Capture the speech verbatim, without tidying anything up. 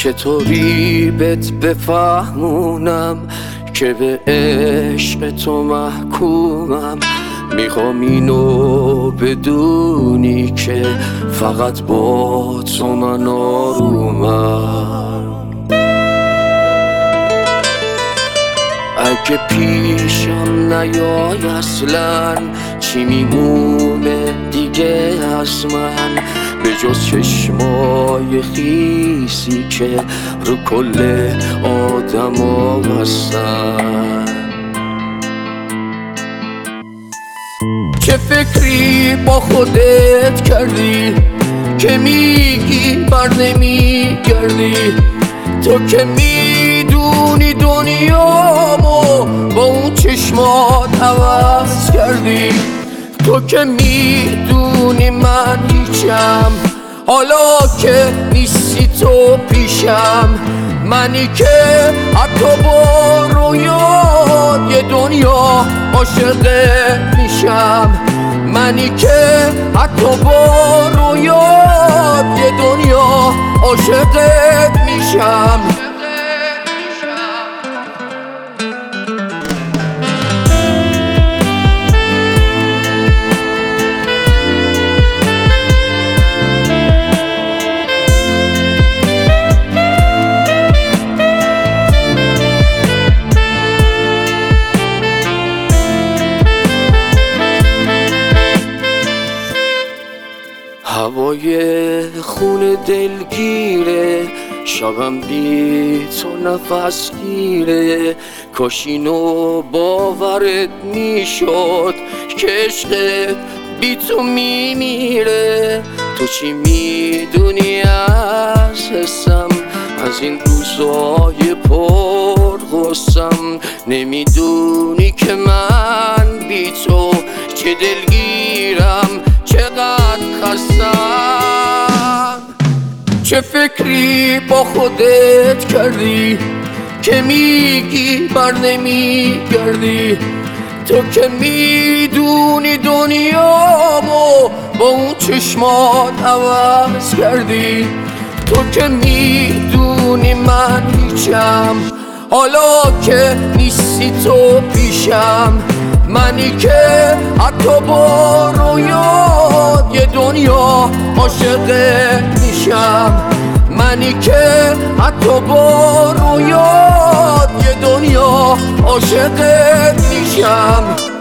چطوری بهت بفهمونم که به عشق تو محکومم؟ میخوام اینو بدونی که فقط با تو من آرومم. اگه پیشم نیای اصلا چی میمونه دیگه از من به جز چشمای خیسی که رو کل آدم ها هستن؟ چه فکری با خودت کردی که میگی بر نمیگردی؟ تو که میدونی دنیامو با اون چشمات عوض کردی. تو که میدونی من هیچم حالا که نیستی تو پیشم. منی که حتی با رویات یه دنیا عاشقت میشم. منی که حتی با رویات یه دنیا عاشقت میشم. هوای خون دلگیره، شبم بی تو نفس گیره. کاش اینو باورت میشد که عشقت بی تو میمیره. تو چی میدونی از حسم، از این روزای پر غصم؟ نمیدونی که من بی تو چه دلگیرم، چقدر خستم. چه فکری با خودت کردی که میگی بر نمیگردی؟ تو که میدونی دنیامو با اون چشمات عوض کردی. تو که میدونی من هیچم حالا که نیستی تو پیشم. منی که حتی با رویات یه دنیا عاشقت میشم. منی که حتی با رویات یه دنیا عاشقت میشم.